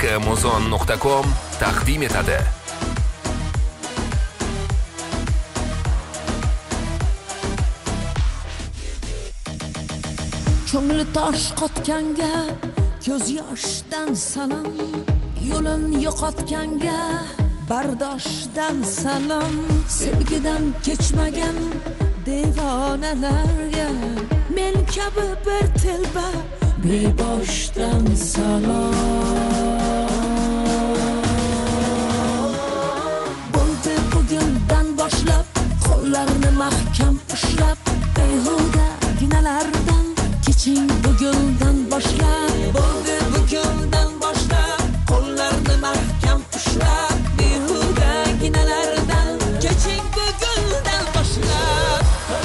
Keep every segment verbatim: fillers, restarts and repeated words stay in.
muzon nuqta com taqdim etadi. Ko'ngli tosh qotganga ko'z yoshdan salom, yo'lin yo'qotganga bardoshdan salom, sevgidan kechmagan devonalarga men kabi bir telba beboshdan salom. Bo'ldi bugundan boshlab qo'llarni mahkam ushlab, behuda ginalardan keching bugundan boshlab. Bo'ldi bugundan boshlab qo'llarni mahkam ushlab, behuda ginalardan keching bugundan boshlab.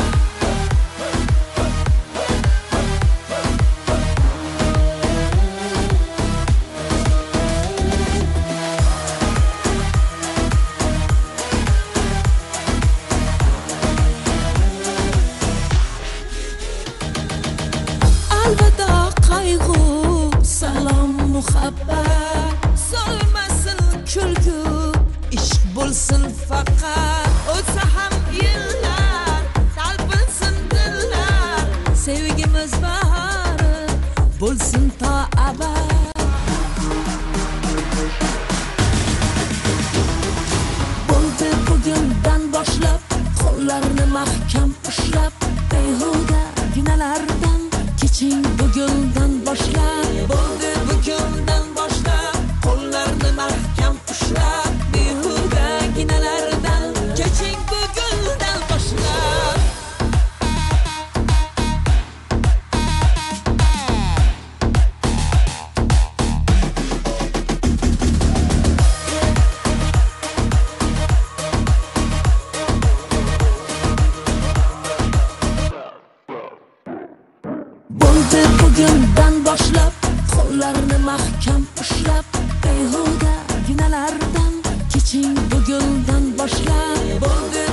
Alvida qayg'u, salom muhabbat, solmasin kulgu, ishq bo'lsin faqat. O'tsa ham yillar, talpinsin dillar, sevgimiz bahori bo'lsin to abad. Bo'ldi bugundan boshlab qo'llarni mahkam ushlab, behuda ginalardan keching bugundan boshlab. Bo'ldi bugundan boshlab qo'llarni mahkam ushlab, behuda ginalardan keching bugundan boshlab. Bo'ldi bugundan boshlab qo'llarni mahkam ushlab, behuda ginalardan keching bugundan boshlab. Bo'ldi